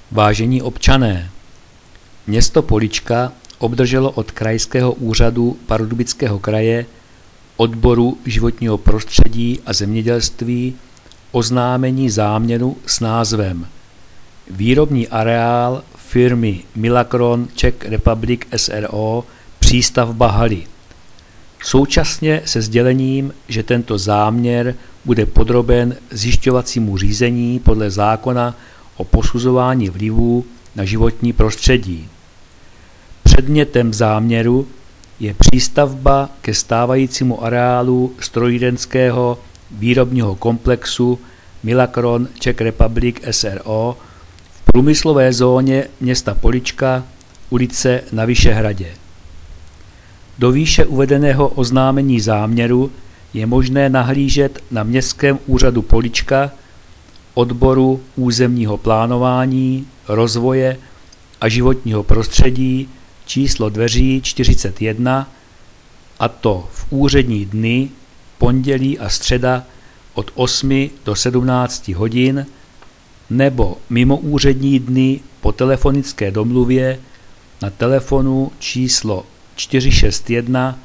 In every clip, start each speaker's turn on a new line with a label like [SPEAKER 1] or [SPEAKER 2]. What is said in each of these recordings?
[SPEAKER 1] Vážení občané, město Polička obdrželo od Krajského úřadu Pardubického kraje, odboru životního prostředí a zemědělství oznámení záměru s názvem Výrobní areál firmy Milacron Czech Republic s.r.o. přístavba haly. Současně se sdělením, že tento záměr bude podroben zjišťovacímu řízení podle zákona o posuzování vlivů na životní prostředí. Předmětem záměru je přístavba ke stávajícímu areálu strojírenského výrobního komplexu Milacron Czech Republic s.r.o. v průmyslové zóně města Polička, ulice na Vyšehradě. Do výše uvedeného oznámení záměru je možné nahlížet na Městském úřadu Polička, odboru územního plánování, rozvoje a životního prostředí číslo dveří 41, a to v úřední dny pondělí a středa od 8 do 17 hodin nebo mimo úřední dny po telefonické domluvě na telefonu číslo 461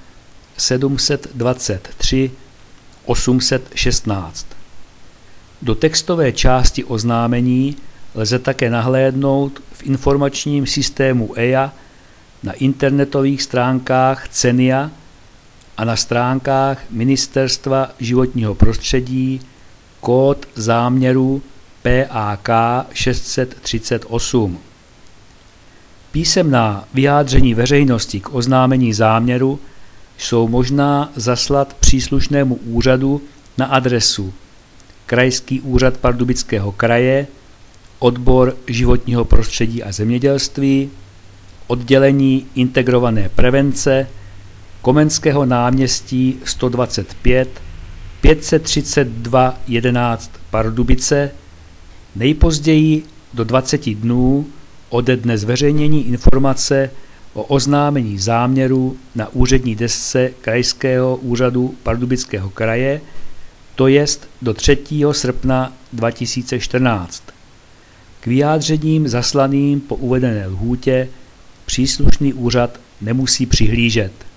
[SPEAKER 1] 723 816. Do textové části oznámení lze také nahlédnout v informačním systému EIA, na internetových stránkách CENIA a na stránkách Ministerstva životního prostředí kód záměru PAK 638. Písemná vyjádření veřejnosti k oznámení záměru jsou možná zaslat příslušnému úřadu na adresu Krajský úřad Pardubického kraje, odbor životního prostředí a zemědělství, oddělení integrované prevence, Komenského náměstí 125, 532 11 Pardubice, nejpozději do 20 dnů ode dne zveřejnění informace o oznámení záměru na úřední desce Krajského úřadu Pardubického kraje, to jest do 3. srpna 2014. K vyjádřením zaslaným po uvedené lhůtě příslušný úřad nemusí přihlížet.